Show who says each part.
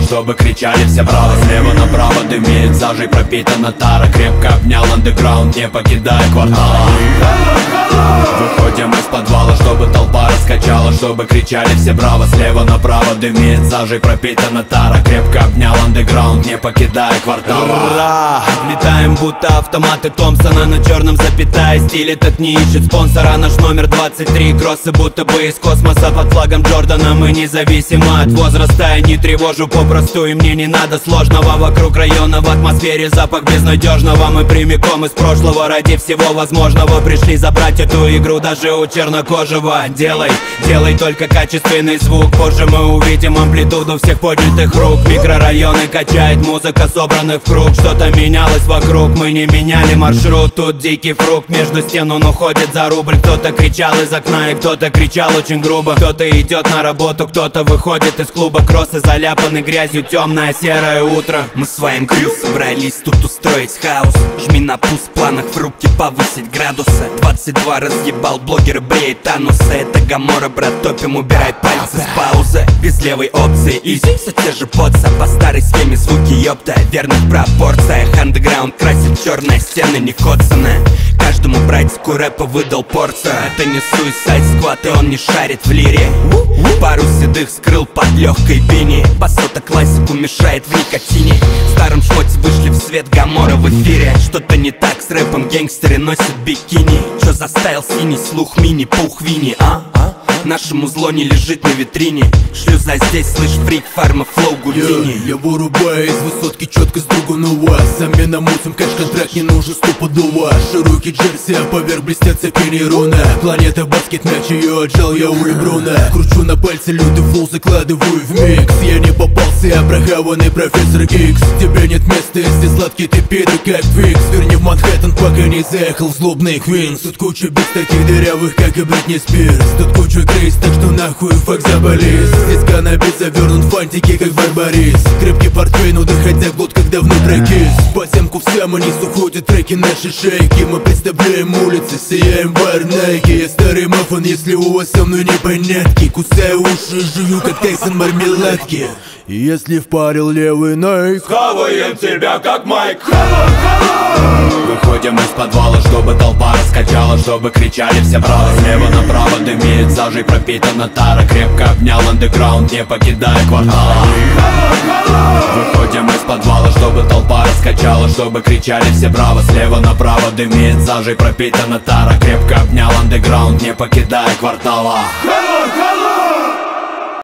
Speaker 1: чтобы кричали все браво. Слева направо дымит сажей пропитана тара. Крепко обнял андеграунд, не покидая квартала. Выходим из подвала, чтобы толпа раскачала, чтобы кричали все браво. Слева направо дымит сажей пропитана тара. Крепко обнял андеграунд, не покидая квартала.
Speaker 2: Летаем будто автоматы Томпсона, на черном запятая. Стиль этот не ищет спонсора. Наш номер 23, кроссы будто бы из космоса. Под флагом Джордана мы независимы от возраста. Я не тревожу попросту, и мне не надо сложного. Вокруг района в атмосфере запах безнадежного. Мы прямиком из прошлого, ради всего возможного пришли забрать эту игру даже у чернокожего. Делай только качественный звук. Позже мы увидим амплитуду всех поднятых рук. Микрорайоны качает музыка собранных в круг. Что-то менялось вокруг, мы не меняли маршрут. Тут дикий фрукт, между стен он уходит за рубль. Кто-то кричал из окна и кто-то кричал очень грубо. Кто-то идет на работу, кто-то выходит из клуба. Кроссы заляпаны грязью, темное серое утро.
Speaker 3: Мы своим крю собрались тут устроить хаос. Жми на пуст, в планах в руки повысить градусы. 22 разъебал, блогеры бреет анусы. Это Гамора, брат, топим, убирай пальцы с паузы. Без левой опции, изи, все те же подса. По старой схеме звуки, ёпта, верных пропорциях. Андеграунд красит черные стены, не коцаны. Каждому братику рэпа выдал порцию. Это не Suicide Squad, и он не шарит в лире. Пару седых скрыл под легкой бини. Басота классику мешает в никотине. В старом шмоте вышли в свет Гамора в эфире. Что-то не так с рэпом, гангстеры носят бикини. Чё заставил синий слух мини-пух Винни, а? Нашему зло не лежит на витрине. Шлюза здесь, слышь, фрик, фарма, флоу, Гудини.
Speaker 4: Я вырубаю из высотки четко с другу на вас. Замена мусом, кэш-контракт не нужен стопудово. Широкий джерси, а поверх блестят цепи руны. Планета баскет, мяч ее отжал я у Леброна. Кручу на пальце лютый флоу, закладываю в микс. Я не попался, я прохаванный профессор Икс. Тебе нет места, если сладкий ты пидор как Фикс. Верни в Манхэттен, пока не заехал в злобный Квинс. Тут куча бит таких дырявых, как и Бритни Спирс. Тут куча крейс, так что нахуй фак заболез. Здесь каннабис завернут в фантики, как Барбарис. Крепкий портфель, но доходя год, когда вновь прокис. По земку в саму низ уходят треки наши шейки. Мы представляем улицы, сияем барнайки. Я старый мафон, если у вас со мной непонятки. Кусаю уши, жую, как Тайсон мармеладки. И если впарил левый найк,
Speaker 1: схаваем тебя, как Майк. Выходим из подвала, чтобы толпа раскачала, чтобы кричали все браво. Слева направо дымит сажей пропитана тара. Крепко обнял андеграунд, не покидая квартала. Выходим из подвала, чтобы толпа раскачала, чтобы кричали все браво. Слева направо дымит сажей пропитана тара. Крепко обнял андеграунд, не покидая квартала.